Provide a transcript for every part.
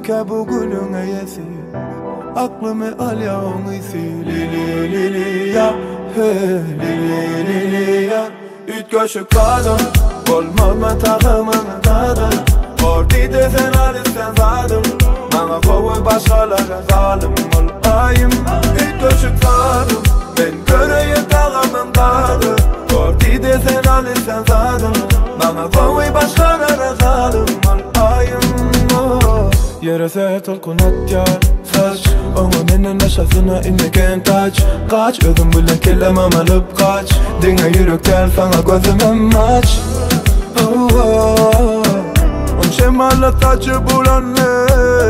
ki bu gülün eyesi aklımı al ya onisi li li li li ya he li li li li ya Üç köşük kadın olmama takımını tadı Ortide sen alisten zadım Bana kovu başkalara zalim olayım Üç köşük kadın ben göreyim takımın tadı Ortide sen alisten zadım Bana kovu başkalara zalim olayım Yere set ol kunat yar saç Ona menin aşağısına inmeken taç Kaç ödüm bilen kelemem alıp kaç Dine yürekten sana gözümem aç On şemalı taçı bulanı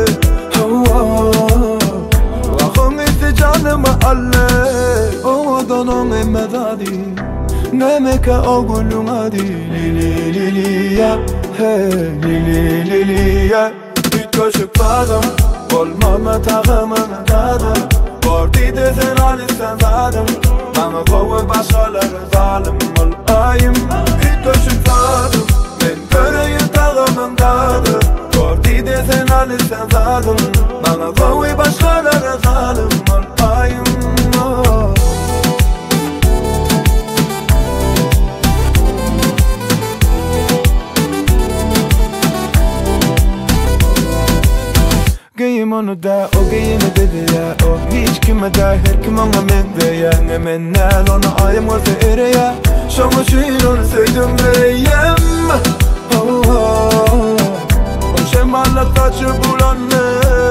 Vakım isi canımı alle O donon emmedadi Nemeke o gülün adi Li li li li ya He li li li li ya Üç köşük bağım Olmama takımını tadı Ortide sen alisten zadım Bana kovu başkaları zalim olayım Üç köşük bağım Ben göreyim takımın tadı Ortide sen alisten zadım Bana kovu başkaları zalim olayım Giyim onu da o giyimi dedi ya O hiç kime de her kim ona medve ya Ne menel onu ayım olsa ere ya Şomu şiir onu söyledim beyem On şemarla taçı bulanı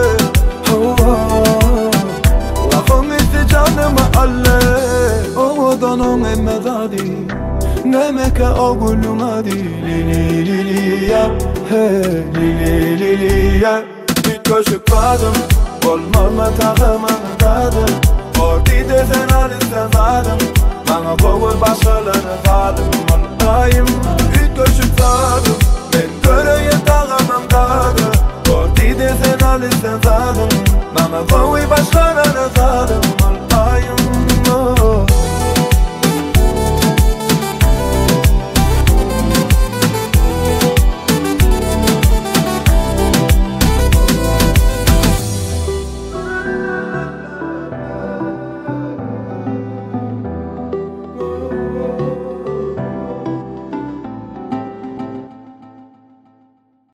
Vakım isi canımı alle O donon emmedadi Nemeke o gülün adi Li li li li ya He li li li li ya Üç köşük bağım Olmama takımını tadı Ortide sen alisten zadım Bana kovu başkaları zalim olayım Üç köşük bağım Ben göreyim takımın tadı Ortide sen alisten zadım Bana kovu başkaları zalim olayım